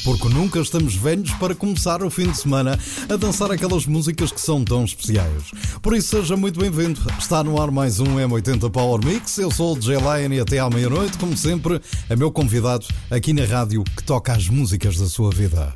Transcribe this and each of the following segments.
porque nunca estamos velhos para começar o fim de semana a dançar aquelas músicas que são tão especiais. Por isso, seja muito bem-vindo. Está no ar mais um M80 Power Mix. Eu sou o DJ Lion e até à meia-noite, como sempre, é meu convidado aqui na rádio que toca as músicas da sua vida.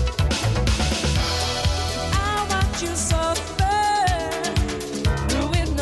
With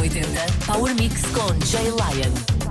M80 Power Mix con Jay Lion.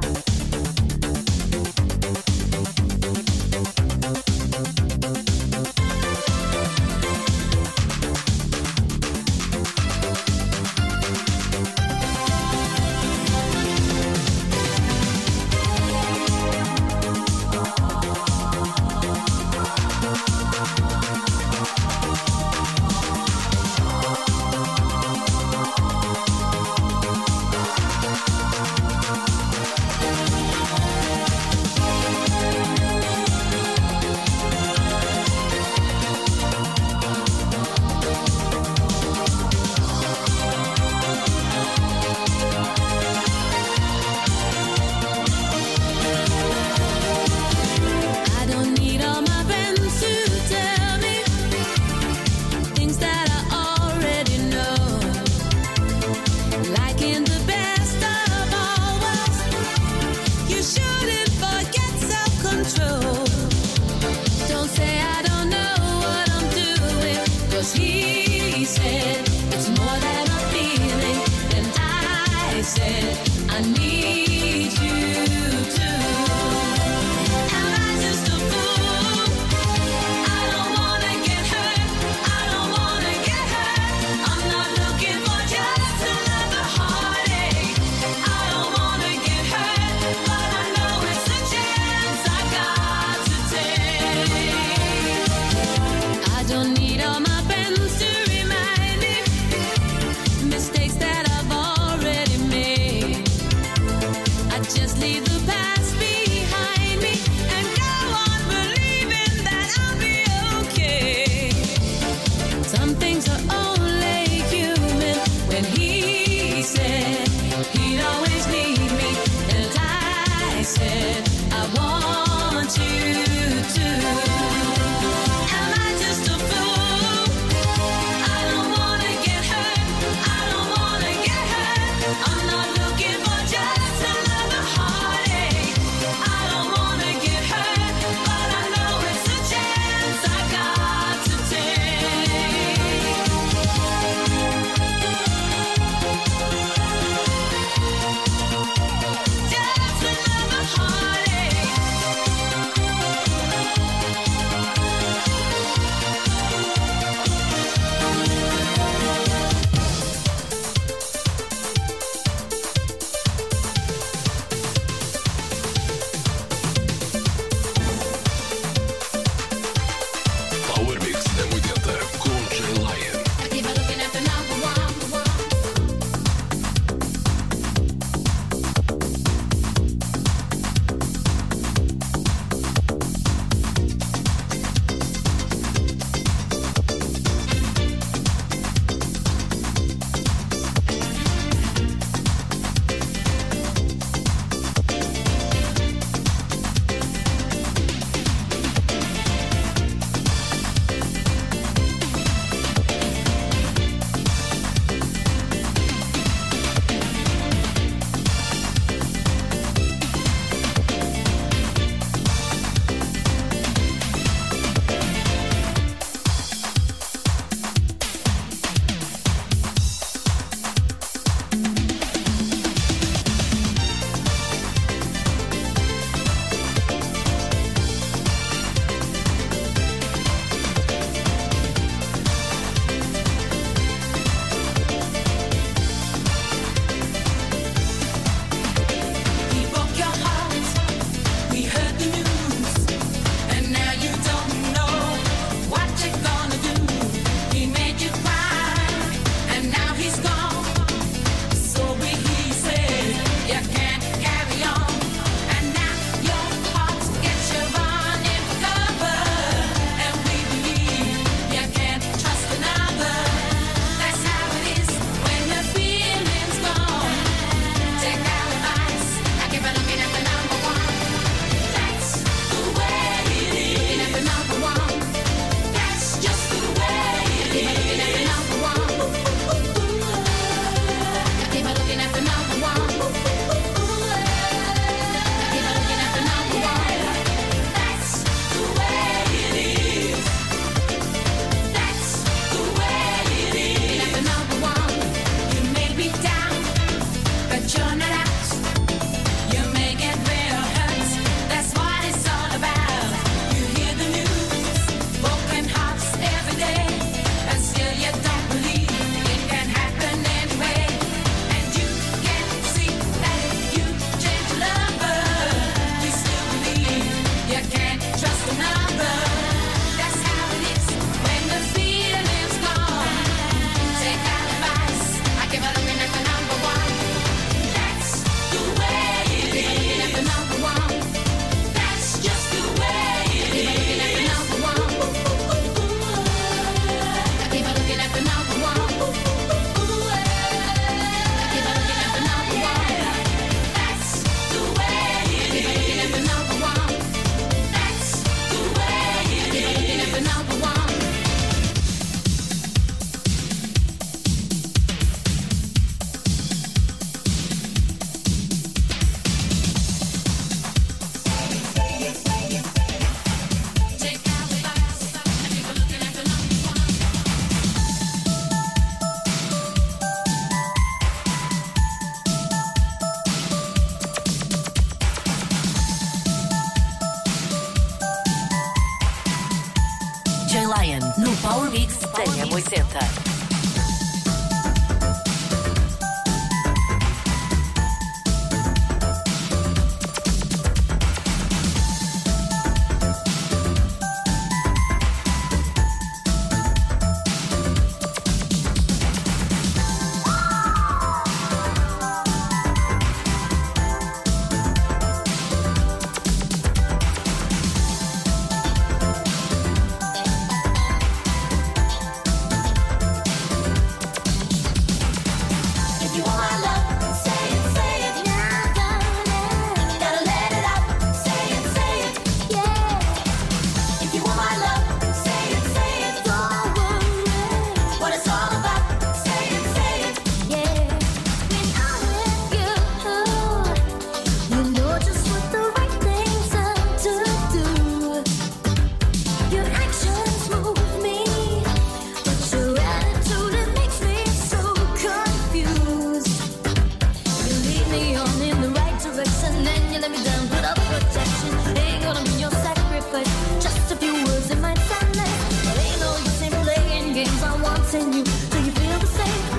Mistakes that I've already made. I just leave the past behind.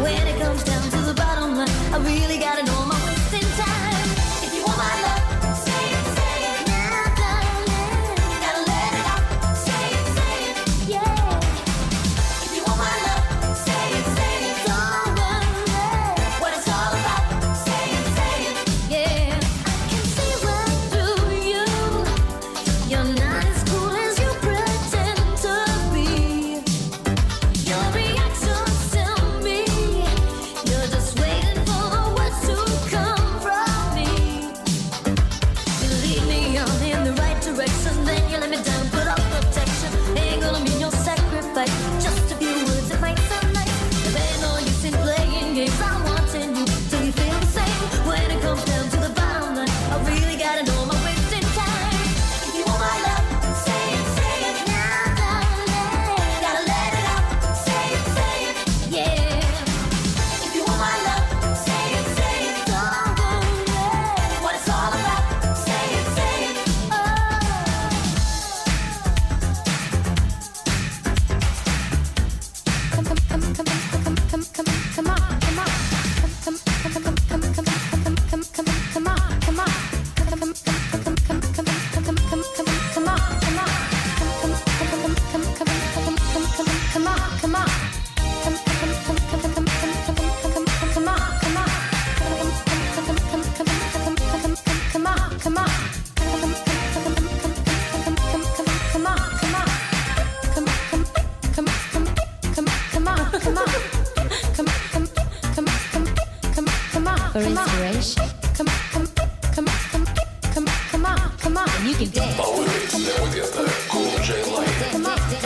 When it comes down to the bottom line, I really gotta know my wasting time. If you want my love, say it now, darling. Gotta let it out, say it, yeah. If you want my love, say it, don't worry what it's all about, say it, yeah. I can see right through you. You're not as cool as you pretend to be. Your reactions tell me you're just waiting for the words to come from me. You lead me on in the right direction, then you let me down, put off protection. Ain't gonna mean your sacrifice, just a few words, it might sound nice. There ain't no use in playing games, I'm wanting you till you feel the same. When it comes down to the bottom line, I really gotta know my wasting time. If you want my love, say it now, darling. Gotta let it out, say it, yeah. If you want my love, say it, don't worry what it's all about, say it, oh. For inspiration, come on, and you can dance. Power Mix Neogetto con Jay Lion.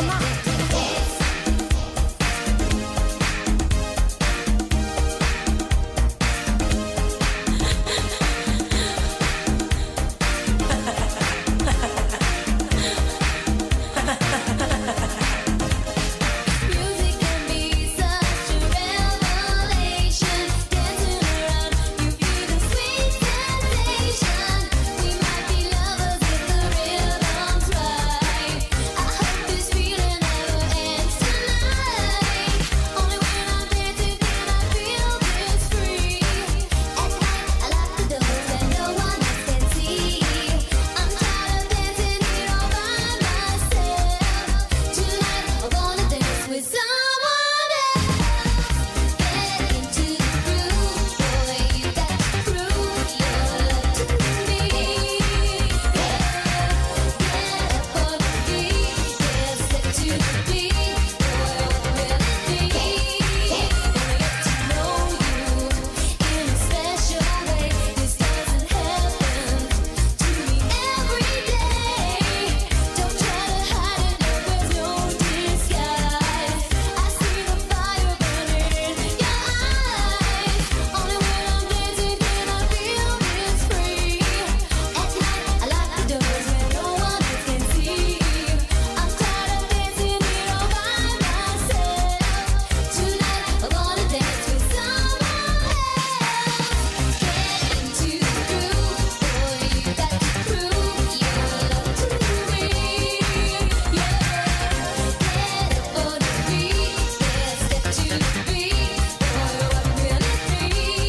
Music can be such a revelation. Dancing around, you feel the sweet sensation. We might be lovers if the rhythm's right. I hope this feeling never ends tonight. Only when I'm dancing can I feel this free. At night I lock the doors and no one else can see. I'm tired of dancing here all by myself. Tonight I wanna dance with someone else. Get into the groove, boy, you got to prove your love to me. Get up on your feet, step to the beat, boy, what will it be? Gonna get to know you in a special way. This doesn't happen to me every day. Don't try to hide it, no, there's no disguise. I see the fire burning in your eyes. Only when I'm dancing can I feel this free. At night I lock the doors where no one else can see. I'm tired of dancing here all by myself. Tonight I wanna dance with someone else. Get into the groove, boy, you got to prove your love to me. Yeah, get up on your feet, step to the beat, boy, what will it be?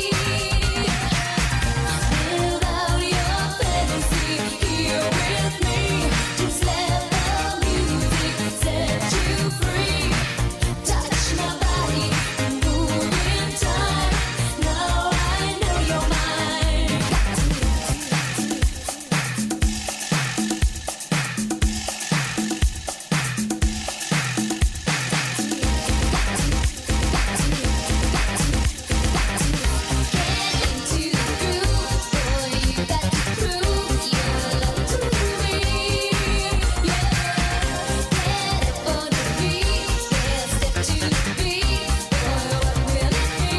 Live out your fantasy here with me. Just let the music set you free. Touch my body and move in time. Now I know you're mine. Get into the groove, boy, you got to prove your love to me. Yeah, get up on your feet, step to the beat, boy, what will it be?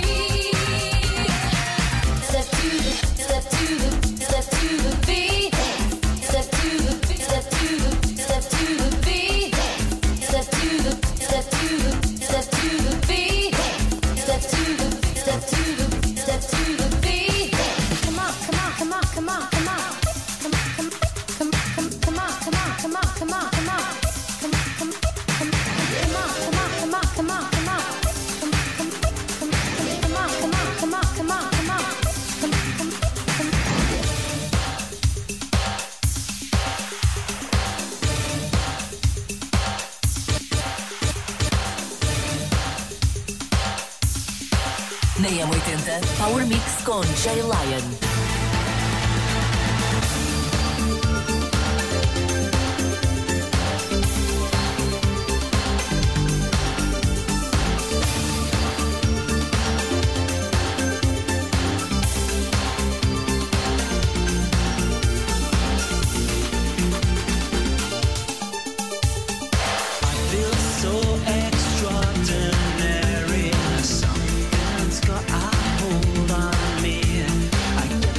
Step to the beat, step to the beat, step to the beat, step to the beat, step to the beat, step to the beat, step to the beat, step to the beat, step to the beat. Come on, come on, come on, come on, come on. Come on, come on, come on, come on, come on. Come on, come on, come on, come on, come on. Na M80, Power Mix com Jay Lion. Extraordinary, something's got a hold on me. I get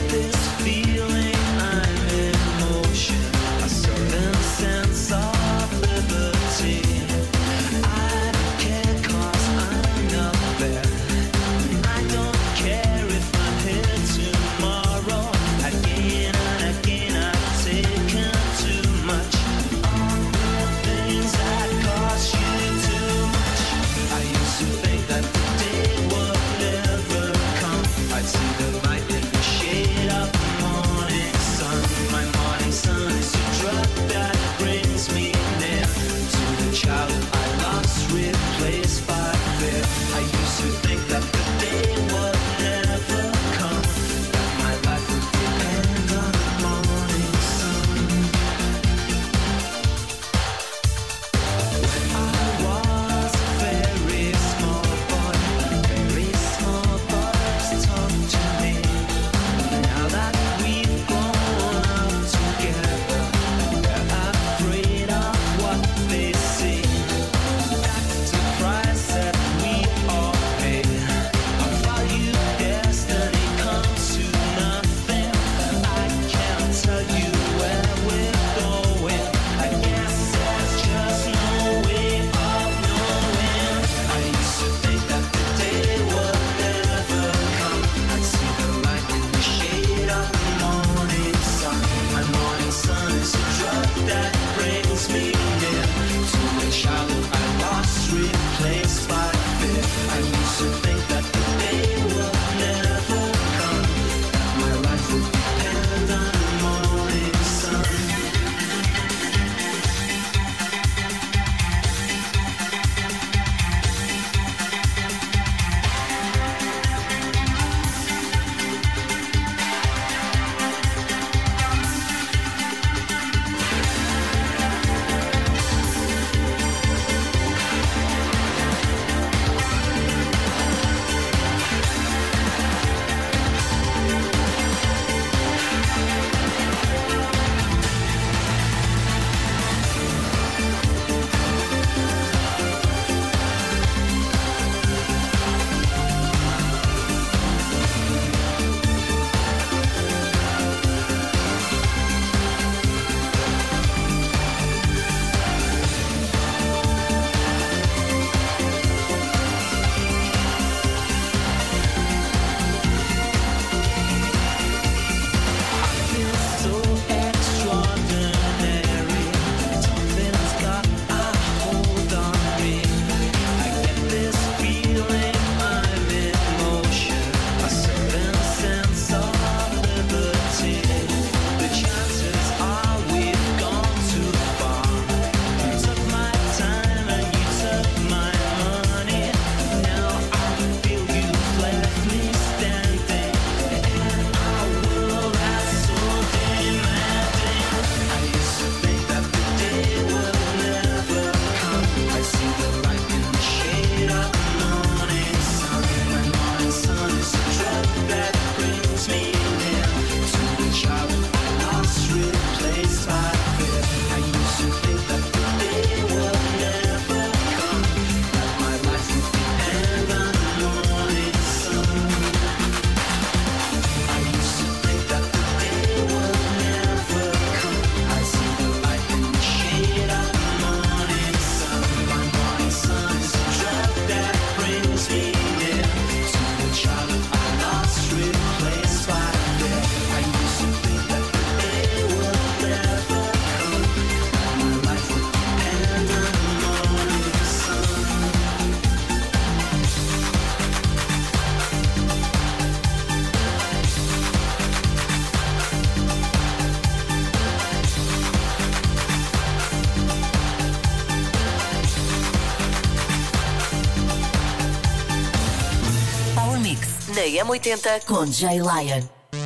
na M80 com Jay Lion.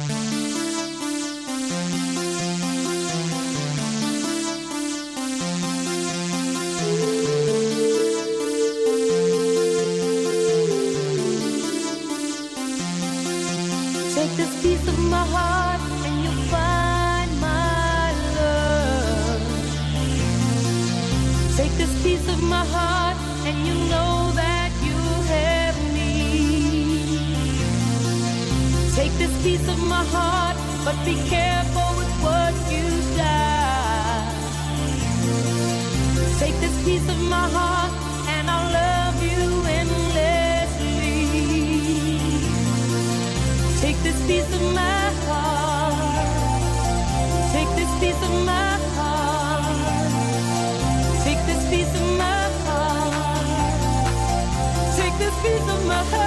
Take this piece of my heart and you'll find my love. Take this piece of my heart and you know that you have me. Take this piece of my heart, but be careful with what you got. Take this piece of my heart and I'll love you endlessly. Take this piece of my heart. Take this piece of my heart. Take this piece of my heart. Take this piece of my heart.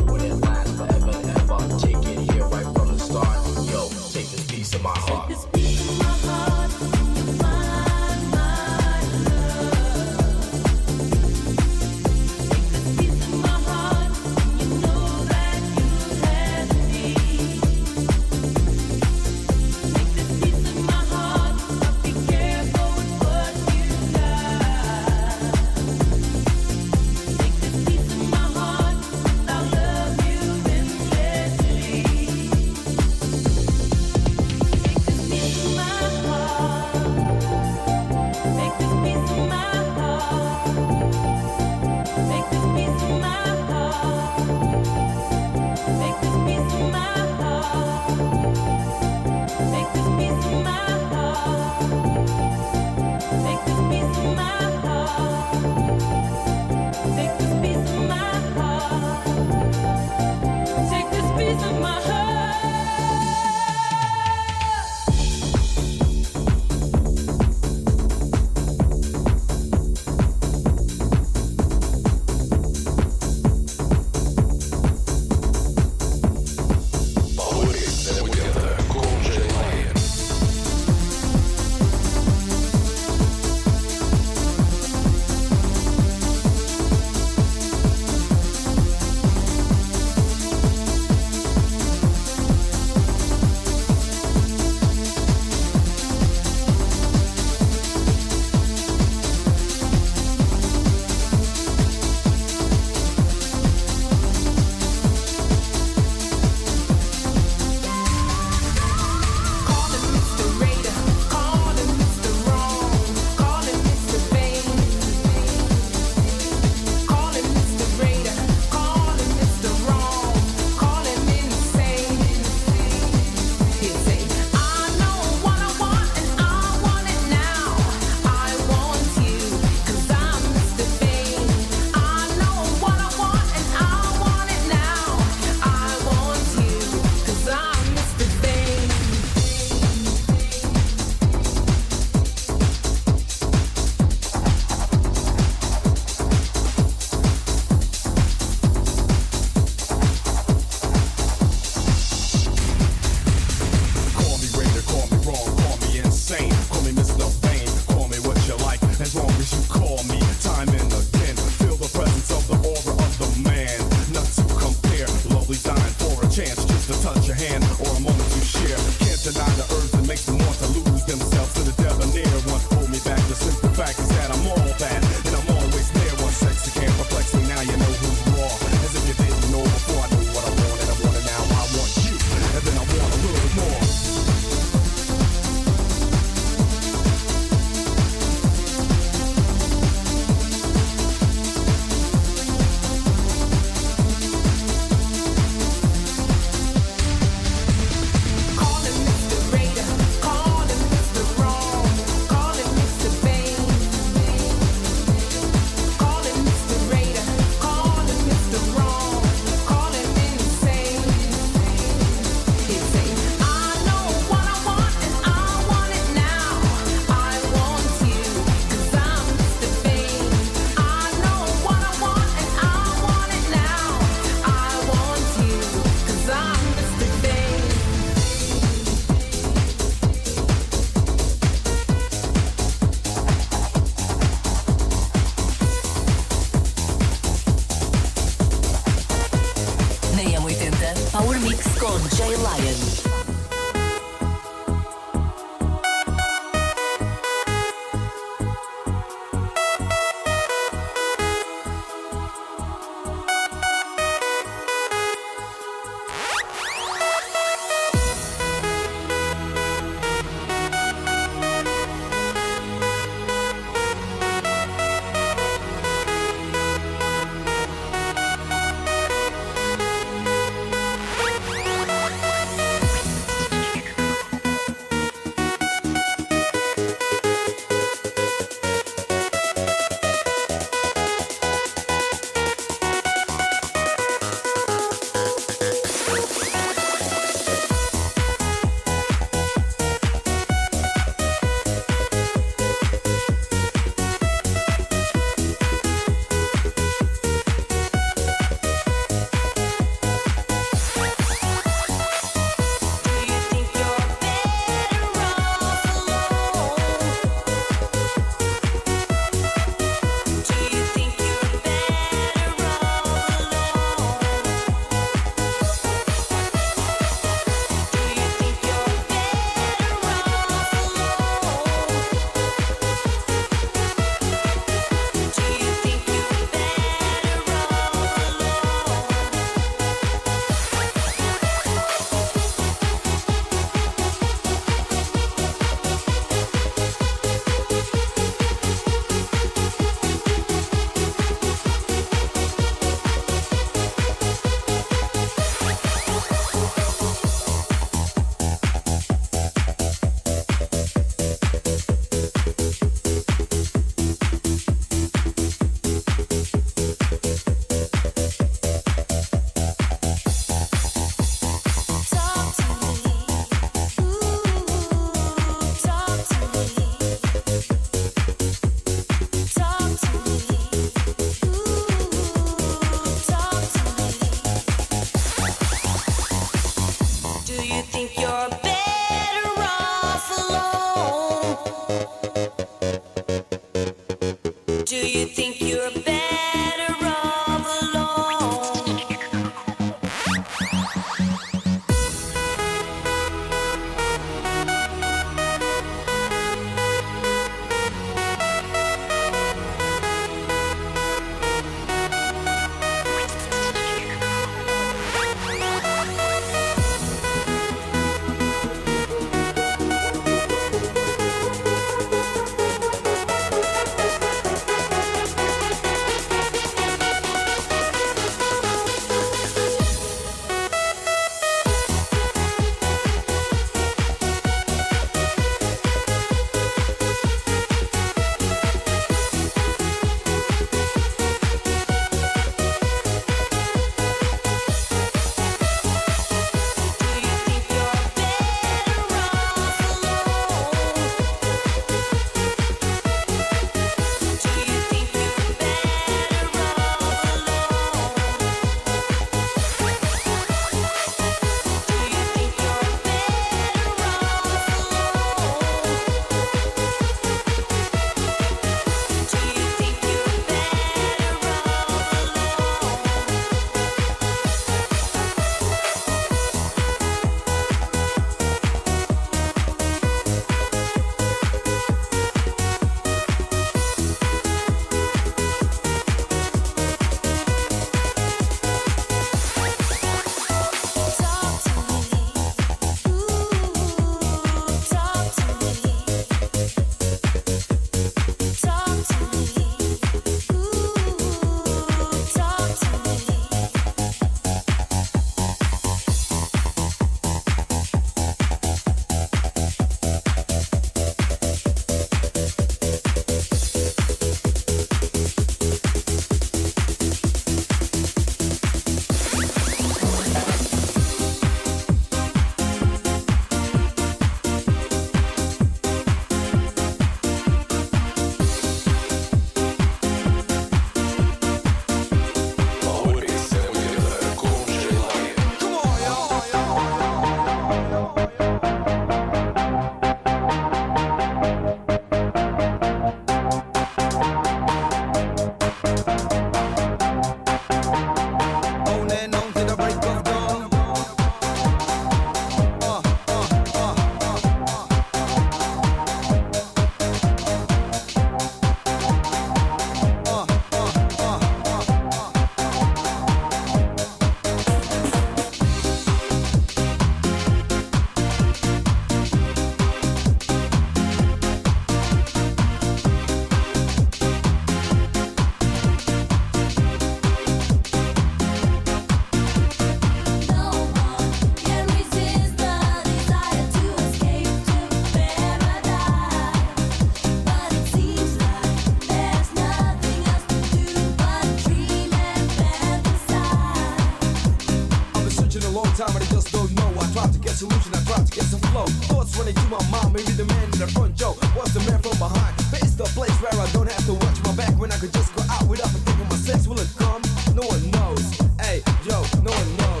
solution, I try to get some flow. Thoughts running through my mind, maybe the man in the front, Joe was the man from behind. But it's the place where I don't have to watch my back, when I could just go out without thinking my sex. Will it come? No one knows. Hey, yo, no one knows.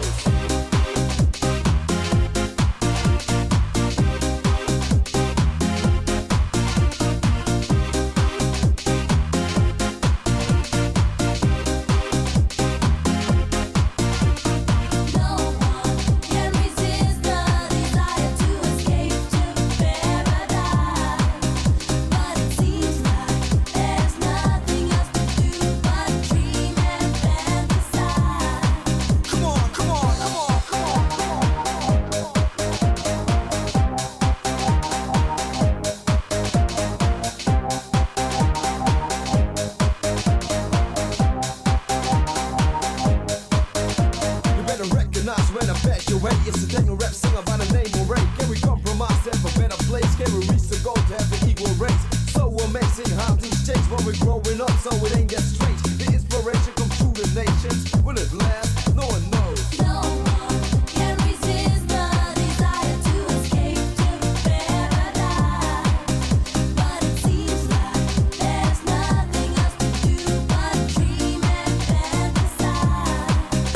It's a techno rap singer by the name of Ray. Can we compromise, have a better place? Can we reach the goal to have an equal race? So amazing how things change when we're growing up, so it ain't that strange. The inspiration comes through the nations. Will it last? No one knows. No one can resist the desire to escape to paradise. But it seems like there's nothing else to do but dream and fantasize.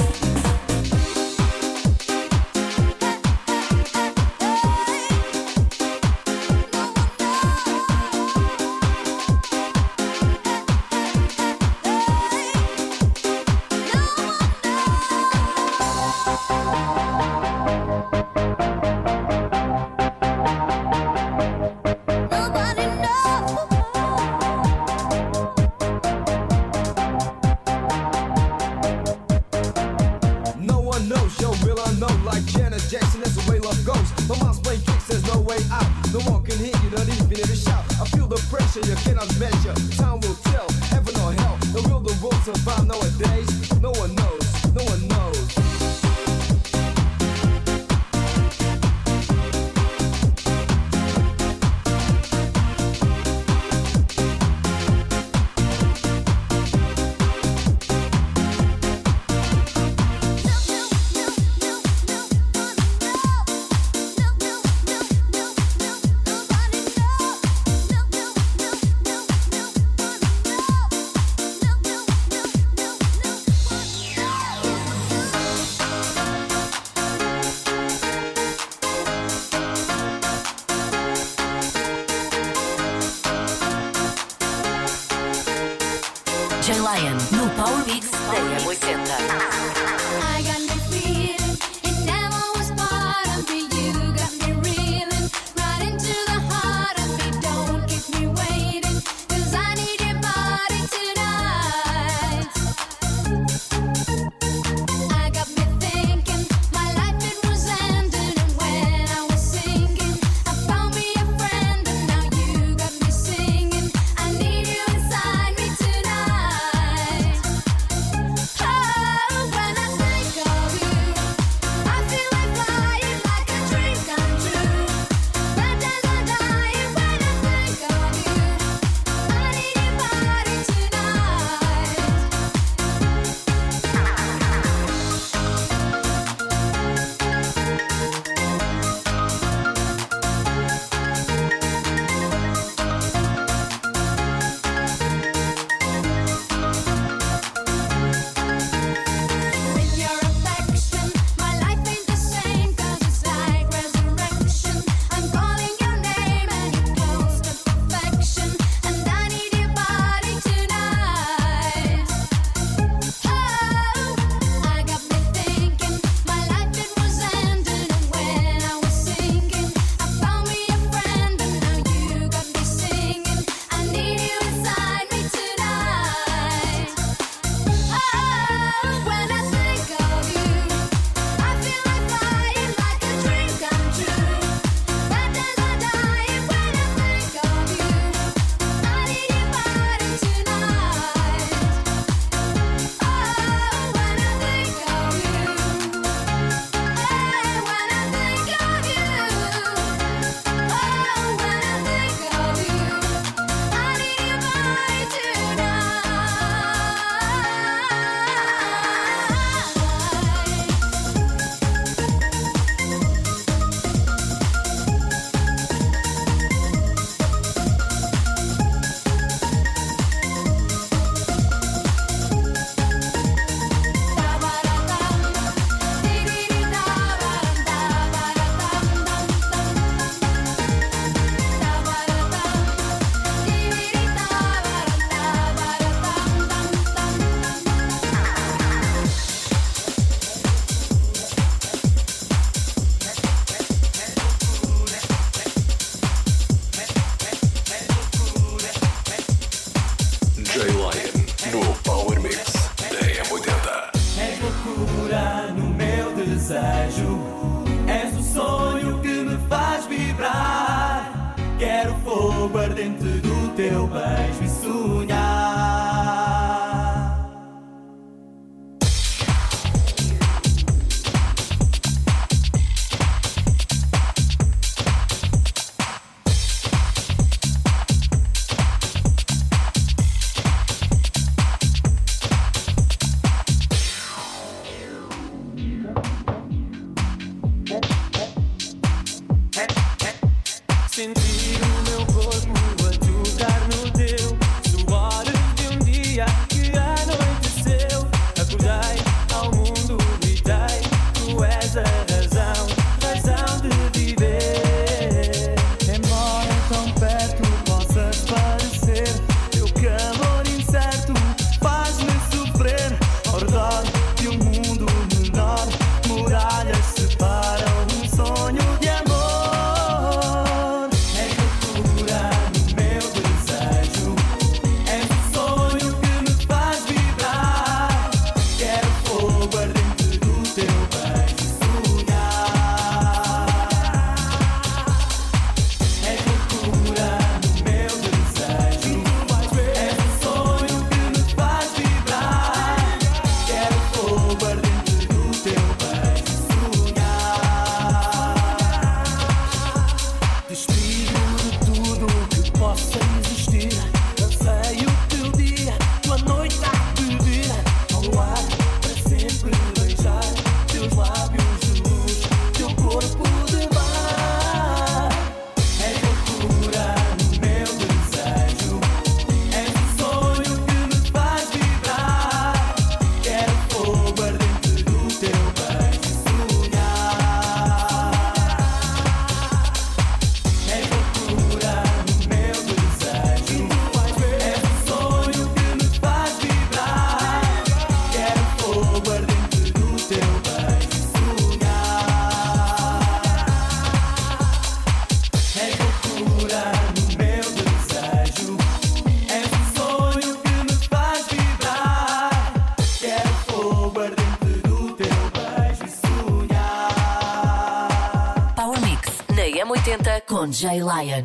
Nobody knows. No one knows, yo, will I know? Like Janet Jackson, that's the way love goes. My mind's playing tricks, there's no way out. No one can hear you, not even in a shout. I feel the pressure you cannot measure. Time will tell, heaven or hell. The real the world survive nowadays. No one knows, no one knows. Jay Lion no Power Mix da M80. I got me feeling it never was part of me. You got me reeling right into the heart of me. Don't keep me waiting, 'cause I need your body tonight. I got me thinking my life it was ending, and when I was sinking, I found me a friend, and now you got me singing. I need you inside me tonight. Oh, when I think of Sentir o meu corpo a tocar no teu. Suores de um dia que anoiteceu. Acordei ao mundo, gritei. Tu és a razão, razão de viver. Embora tão perto possas parecer, teu calor incerto faz-me sofrer. Ao redor de um mundo menor, muralhas separam um sonho de amor. És loucura no meu desejo, és o sonho que me faz vibrar. Quero fogo ardente do teu beijo sonhar. És loucura no meu desejo, és o sonho que me faz vibrar. Quero fogo ardente do teu beijo sonhar. Despido de tudo que possa existir. Anseio teu dia, tua noite a pedir. Ao luar para sempre beijar teus lábios de luz, teu corpo de mar. És loucura no meu desejo, és o sonho que me faz vibrar. Quero fogo ardente do teu beijo sonhar. És loucura no meu desejo, és o sonho que me faz vibrar. Quero fogo ardente do teu beijo sonhar. És loucura no meu desejo, és o sonho que me faz vibrar. Quero fogo ardente do teu beijo sonhar. Power Mix na M80 com Jay Lion.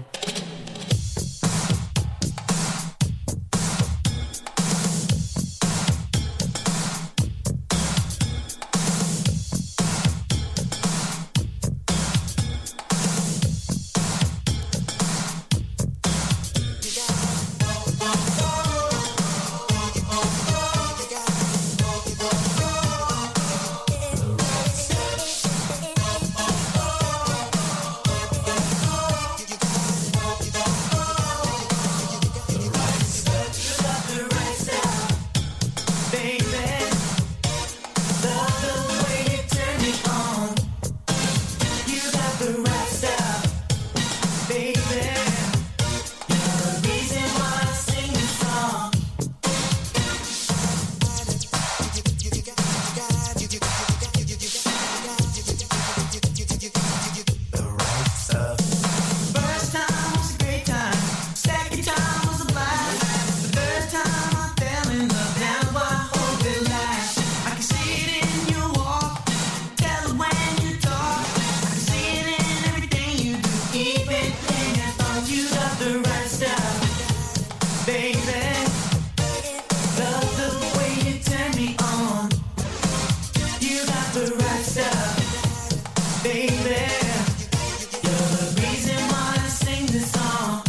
First time was a great time, second time was a blast. The third time I fell in love, now I hope it lasts. I can see it in your walk, tell it when you talk. I can see it in everything you do, even when I thought you got the right stuff. Baby, love the way you turn me on. You got the right stuff. Baby, you're the reason why I sing this song.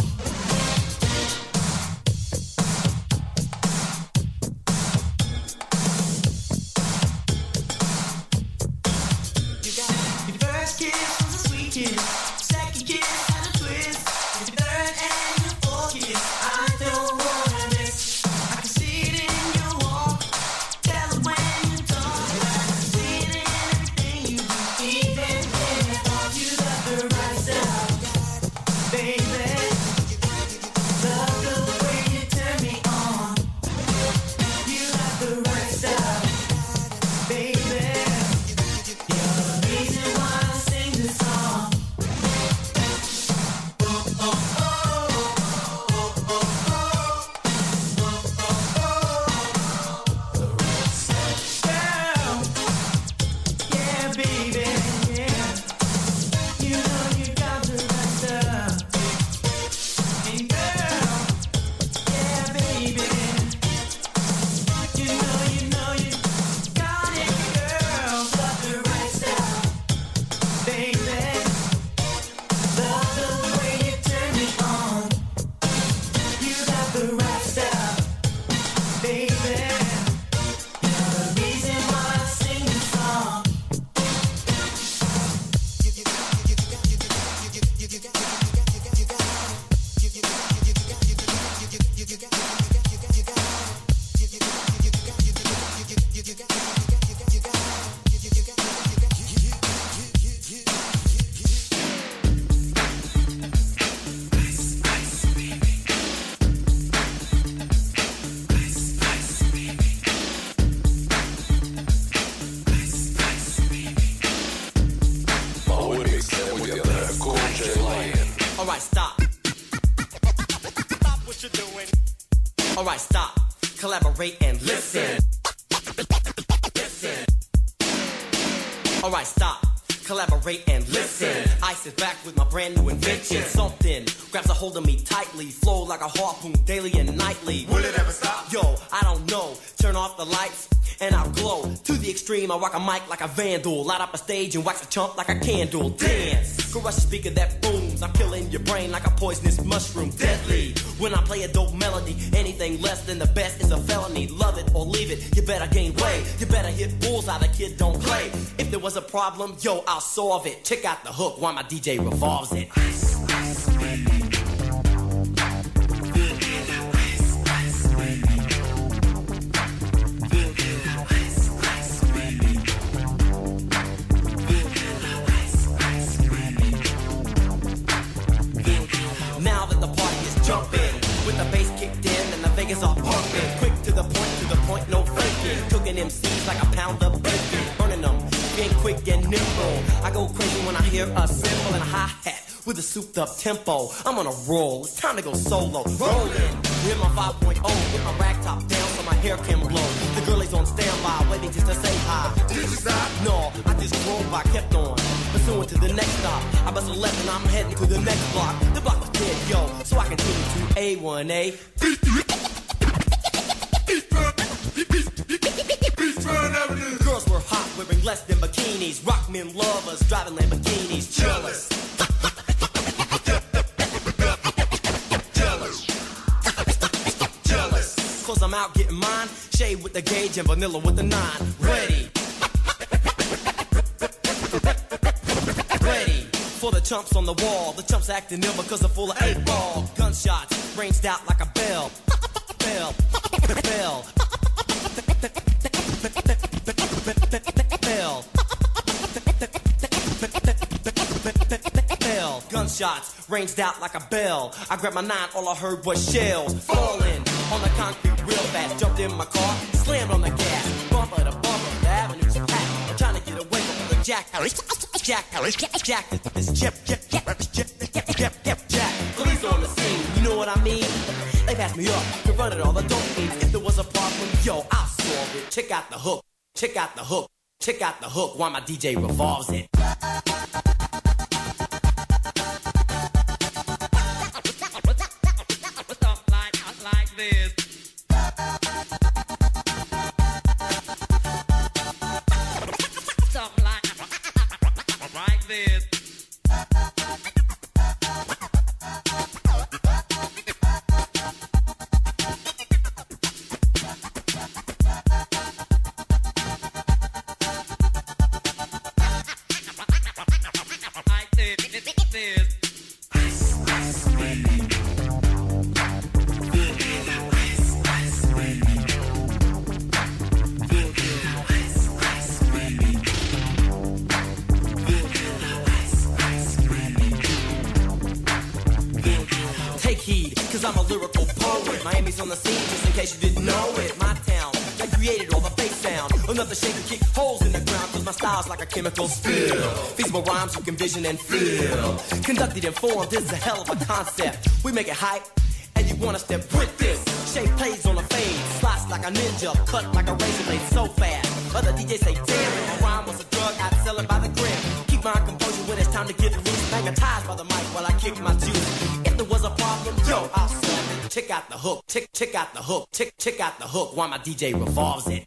Your first kiss was a sweet kiss, second kiss had a twist, your third and your fourth kiss I don't wanna miss. I can see it in your walk, tell it when you talk. I can see it in everything you do, even when I thought you got the right stuff. Baby, love the way you turn me on. You got the right stuff. Baby, you're the reason why I sing this song. Girl, yeah, baby, yeah. You know you got the right stuff. And girl, yeah, baby. You know you got it, girl. Got the right stuff, baby. Love the way you turn me on. You got the right stuff, baby. You're the reason why I sing this song. Alright, stop. Stop what you're doing. Alright, stop. Collaborate and listen. Listen. Alright, stop. Collaborate and listen. I sit back with my brand new invention. Something grabs a hold of me tightly. Flow like a harpoon daily and nightly. Will it ever stop? Yo, I don't know. Turn off the lights and I'll glow. To the extreme, I rock a mic like a vandal. Light up a stage and wax a chump like a candle. Dance. Crush a speaker that booms. I'm killing your brain like a poisonous mushroom. Deadly. When I play a dope melody, anything less than the best is a felony. Love it or leave it, you better gain weight. You better hit bullseye, the kid don't play. If there was a problem, yo, I'll solve it. Check out the hook while my DJ revolves it. Now that the party is jumping, with the bass kicked in and the Vegas are pumping. Quick to the point, no faking. Cooking MCs like a pound of bacon. Burning them, being quick and nimble. I go crazy when I hear a cymbal and a hi-hat with a souped up tempo. I'm on a roll, it's time to go solo. Rolling, hit my 5.0, with my rag top down so my hair can blow. The girl is on standby, waiting just to say hi. Did you stop? No, I just drove by, kept on. Pursuing to the next stop. I bust a left and I'm heading to the next block. The block was dead, yo, so I continue to A1A. Girls were hot, wearing less than bikinis. Rock men lovers, driving Lamborghinis. Jealous. Jealous. Cause I'm out getting mine. Shade with the gauge and vanilla with the 9. Ready. Ready. For the chumps on the wall. The chumps acting ill because they're full of 8-ball. Gunshots ranged out like a bell. Bell. Bell. Bell. Bell. Gunshots ranged out like a bell. I grabbed my 9, all I heard was shells falling on the concrete real fast. Jumped in my car, slammed on the gas. Bumper to bumper, the avenue's packed. I'm trying to get away from the jack. Jack, this Jack. Police on the scene, you know what I mean? They passed me up, confronted all the dope fiends. If there was a problem, yo, I'll solve it. Check out the hook, check out the hook, check out the hook while my DJ revolves it. Like this. Stuff like this. I'm a lyrical poet. Miami's on the scene, just in case you didn't know it. My town, I created all the bass sound. Another shake to kick holes in the ground, cause my style's like a chemical spill. Feasible rhymes you can vision and feel. Conducted and formed, this is a hell of a concept. We make it hype, and you wanna step with this. Shape plays on a fade, slice like a ninja, cut like a razor blade so fast. Other DJs say, damn, if a rhyme was a drug, I'd sell it by the gram. Keep my composure when it's time to get loose. Magnetized by the mic while I kick my juice. If there was a problem, yo, I'll solve it. Check out the hook, check out the hook, check out the hook while my DJ revolves it.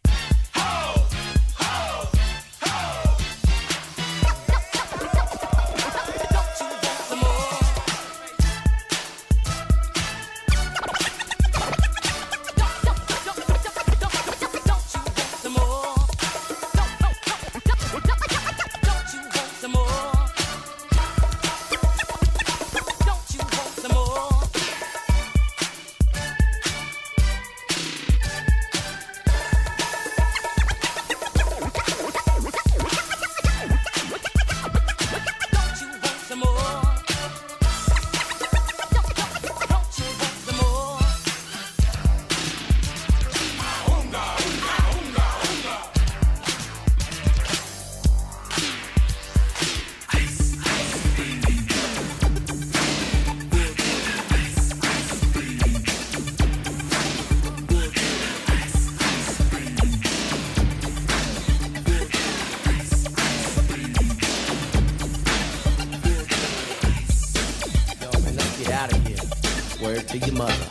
out of here. Word to your mother.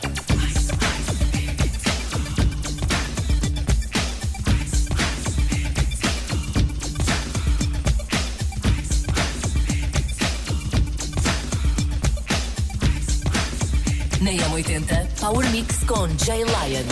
Na M80 Power Mix com Jay Lion.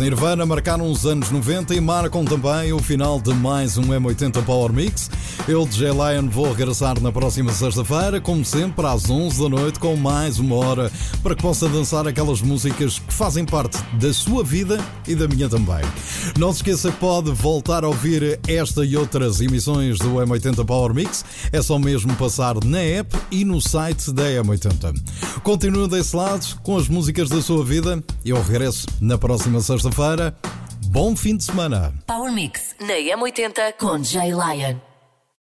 Nirvana marcaram os anos 90 e marcam também o final de mais um M80 Power Mix. Eu, DJ Lion, vou regressar na próxima sexta-feira, como sempre, às 11 da noite, com mais uma hora, para que possa dançar aquelas músicas que fazem parte da sua vida e da minha também. Não se esqueça que pode voltar a ouvir esta e outras emissões do M80 Power Mix. É só mesmo passar na app e no site da M80. Continue desse lado com as músicas da sua vida. Eu regresso na próxima sexta-feira. Bom fim de semana. Power Mix na M80 com Jay Lion.